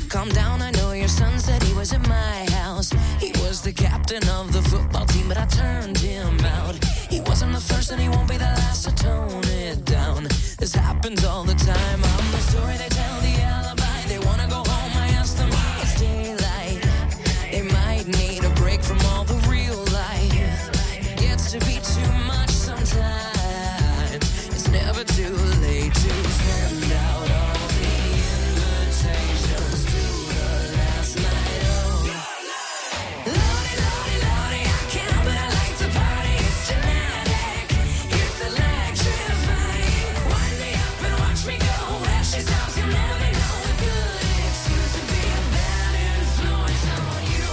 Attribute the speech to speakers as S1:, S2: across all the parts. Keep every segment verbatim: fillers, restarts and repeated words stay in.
S1: Calm down, I know your son said he was at my house. He was the captain of the football team, but I turned him out. He wasn't the first and he won't be the last, so tone it down. This happens all the time. I'm the story they tell, the alibi. They wanna go home, I ask them why it's daylight. They might need a break from all the real life. It gets to be too much sometimes. It's never too late to send out all the invitations to the last night. Oh, Lordy, Lordy, Lordy, I can't help it, I like to party. It's genetic, it's electrifying. Wind me up and watch me go. Where she stops, you'll never know a good excuse to be a bad influence on you.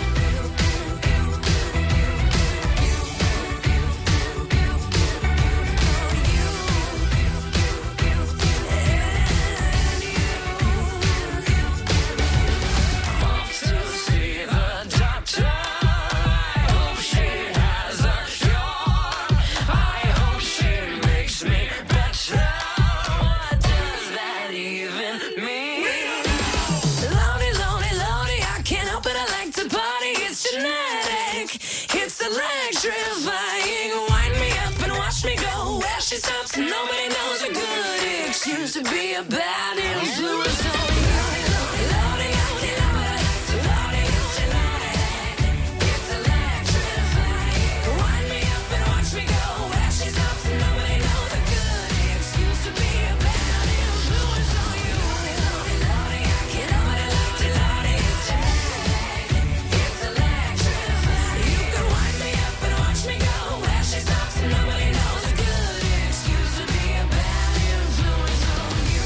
S1: Electrifying, wind me up and watch me go. Where she stops, nobody knows a good excuse to be a bad influence on you. Lordy, I can't help it, Lordy, it's genetic, it's electrifying. Wind me up and watch me go. Where she stops, nobody knows a good excuse to be a bad influence on you. Lordy, I can't help it, Lordy, it's genetic, it's electrifying. You can wind me up and watch me go. Where she stops, nobody knows a good excuse to be a bad influence on you.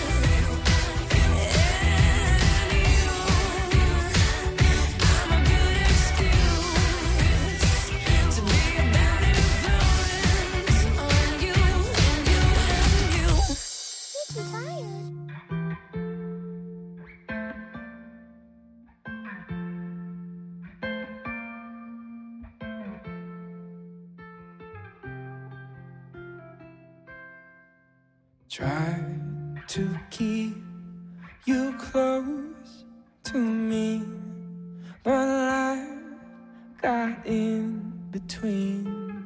S2: Try to keep you close to me, but life got in between.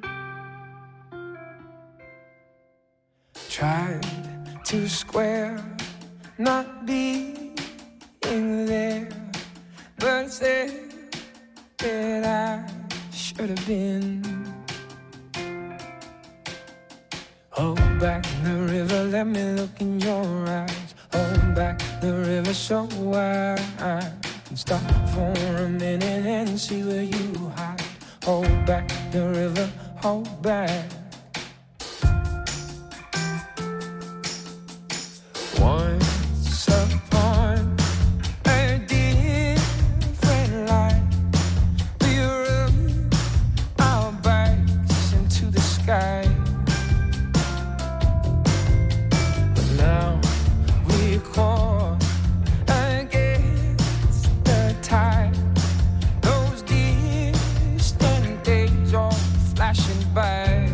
S2: Tried to square not being there, but said that I should have been. Hold back the river, let me look in your eyes. Hold back the river so I can stop for a minute and see where you hide. Hold back the river, hold back. Once upon a different life, we rubbed our backs into the sky. Now we caught against the tide. Those distant days are flashing by.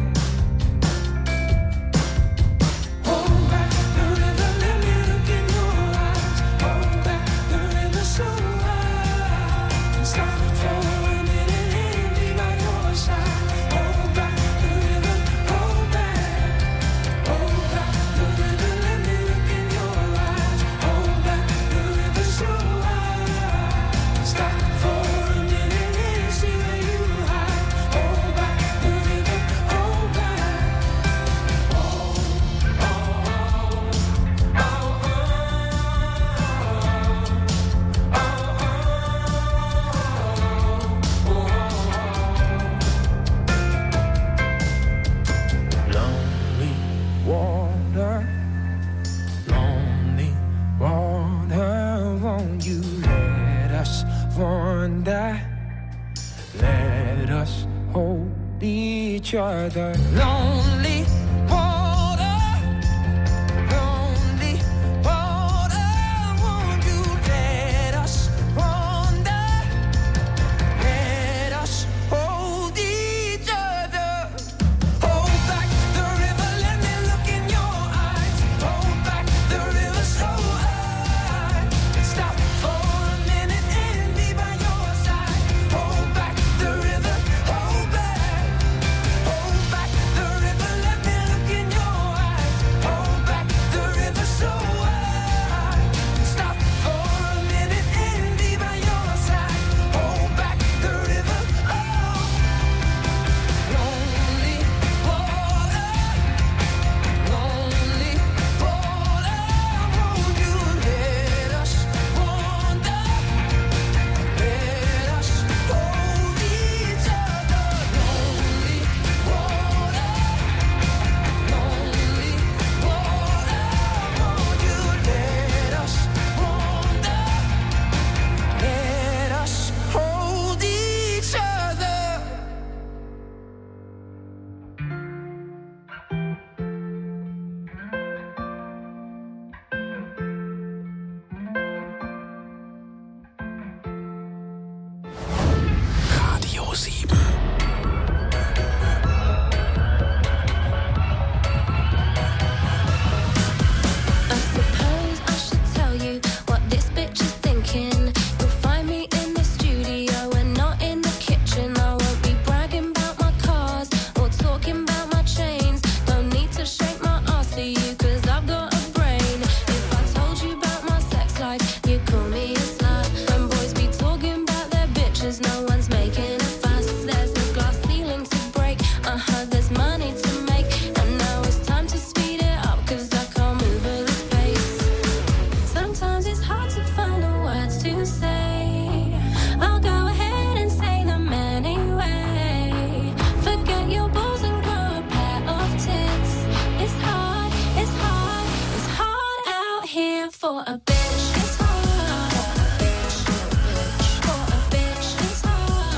S2: Hold back the river, let me look in your eyes. Hold back the river so I can stop for a minute and be by your side. Hold back the river, hold back. Hold back the river, let me look in your eyes. Hold back the river so I can stop for a minute and see where you hide. Hold back the river, hold back. Oh, oh, oh, oh, Lonely water, lonely water, won't you let us wander? Let us hold each other. Lonely